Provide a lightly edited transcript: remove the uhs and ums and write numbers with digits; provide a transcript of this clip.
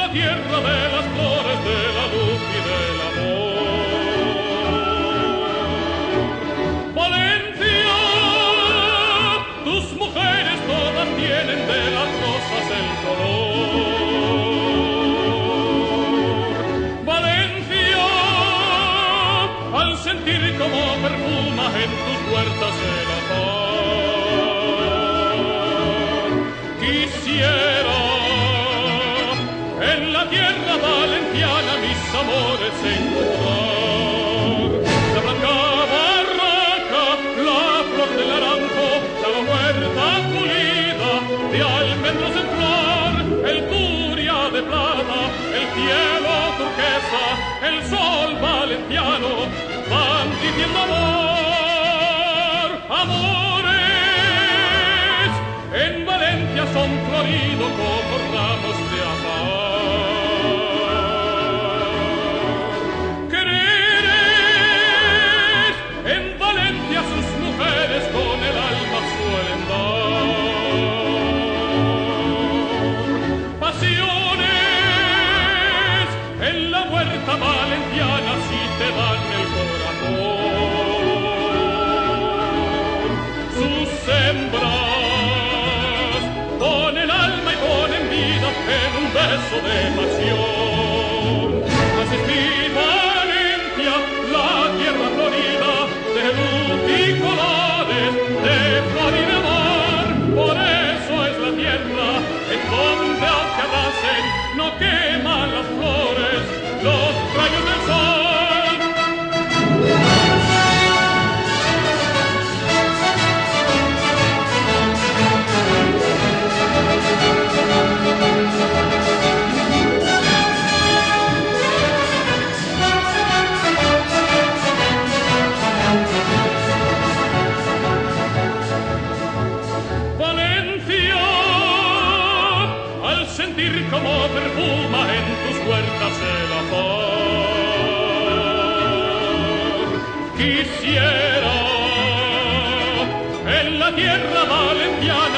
tierra de las flores, de la luz y del amor. Valencia, tus mujeres todas tienen de las rosas el color. Valencia, al sentir como perfuma en tus huertas el azahar, quisiera en la tierra valenciana mis amores encontrar. La blanca barraca, la flor del naranjo, la huerta pulida de almendros en flor, el turia de plata, el cielo turquesa, el sol valenciano, van diciendo amor, amores. En Valencia son floridos como ramos de azahar. Con el alma suelen dar pasiones en la huerta valenciana si te dan el corazón. Sus hembras ponen alma y ponen vida en un beso de pasión. Así es mi Valencia, la tierra florida de luz y color, de flor y de amor. Por eso es la tierra en donde aunque arrasen no queman las flores los rayos del sol. Como perfuma en tus huertas el azahar. Quisiera en la tierra valenciana